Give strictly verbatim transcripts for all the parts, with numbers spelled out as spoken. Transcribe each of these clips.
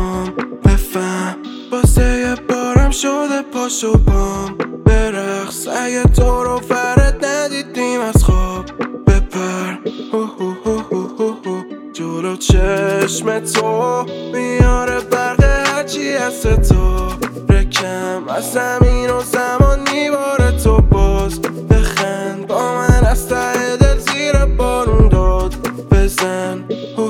میخوام بفهم واسه یه بارم شده پاشو بام برقص اگه تو رو فرد ندیدیم از خواب بپر جلو چشم تو میاره برق هرچی از تو رکم از زمین و زمان میباره تو باز بخند با من از ته دل زیر بارون داد بزن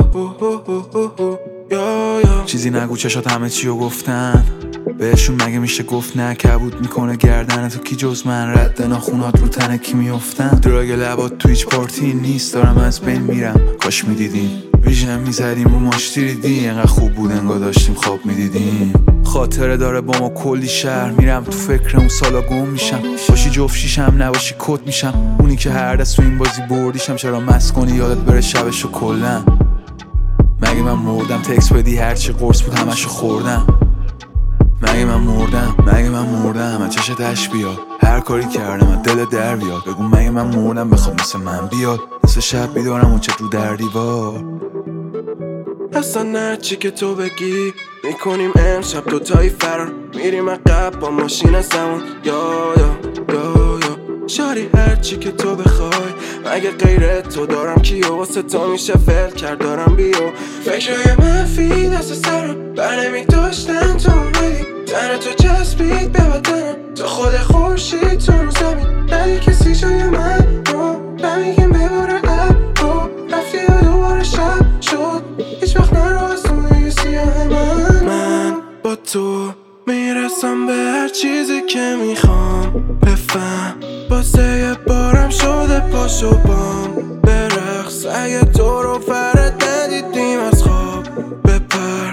چیزی نگو چشات همه چیو گفتن بهشون مگه میشه گفت نه کبود میکنه گردن تو کی جز من رد ناخونات رو تنه کی میفتن دراگ لبات تو هیچ پارتی نیست دارم از بین میرم کاش میدیدین ویژن میزدیم رو ماشتی ریدی انقدر خوب بود انگار داشتیم خواب میدیدیم خاطره داره با ما کلی شهر میرم تو فکر اون سالا گم میشم باشی جفت شیشم نباشی کت میشم اونی که هر دست تو این بازی بردیشم چرا مست کنی یادت بره شبشو کلن مگه من مردم تکس بدی هرچی قرص بود همشو خوردم مگه من مردم مگه من مردم از چشت اش بیاد هر کاری کردم از دل در بیاد بگو مگه من مردم بخواد مثل من بیاد مثل شب بیدارم اون چه رو در دیوار اصلا هرچی که تو بگی میکنیم امشب دوتایی فرار میریم عقب با ماشین از زمان یا یا یا یا شاری هرچی که تو بخوای مگه غیر تو دارم کیو واسه تو میشه فعل کرد دارم بیو فکرهای منفی دست سرم برنمی داشتن تو اومدی تن تو چسبید به بدنم تو خود خورشید تو رو زمین ندی کسی جای من رو نمیگیم بباره اب رو رفتی و دوباره شب شد هیچ وقت نرو از اون سیاه من من با تو میرسم به هر چیزی که میخوام بفهم واسه یه بارم شده پاشو بام برقص اگه تو رو فرد ندیدیم از خواب بپر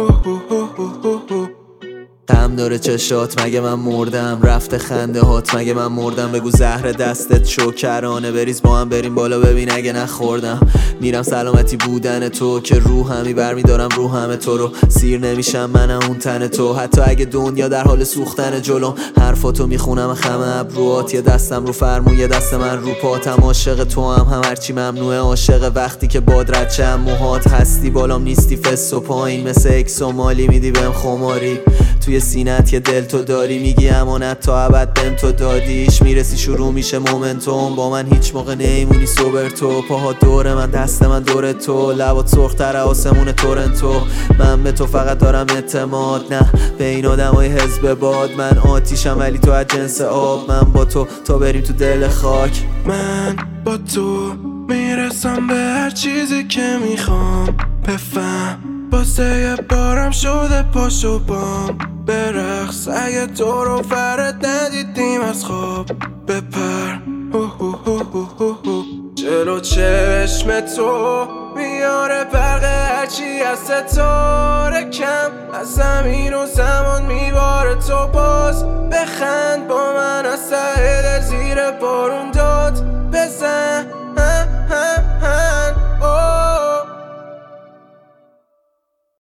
غم داره چشات مگه من مردم رفته خنده هات مگه من مردم بگو زهر دستت شکرانه بریز با هم بریم بالا ببین اگه نخوردم میرم سلامتی بودن تو که روحمی برمیدارم روحم تو رو سیر نمیشم من اون تن تو حتی اگه دنیا در حال سوختن جلوم حرفاتو میخونم خم ابروات یه دستم رو فرمون یه دست من رو پاتم عاشق تو هم هم هرچی ممنوعه عاشق وقتی که باد رد چم موهات هستی بالام نیستی فس و پایین مثل اکس و مالی میدی بهم خماری توی سینت که دل تو داری میگی امانت تا ابد بهم تو دادیش میرسی شروع میشه مومنتوم با من هیچ موقع نیمونی سوبر تو پاها دور من دست من دور تو لبات سرختر آسمون تورنتو من به تو فقط دارم اعتماد نه به این آدمای حزب باد من آتیشم ولی تو از جنس آب من با تو تا بریم تو دل خاک من با تو میرسم به هر چیزی که میخوام بفهم واسه یه بارم شده پاشو بام برقص اگه تو رو فرد ندیدیم از خواب بپر جلو چشم تو میاره برق هرچی از ستاره کم از زمین و زمان میباره تو باز بخند با من از ته دل زیر بارون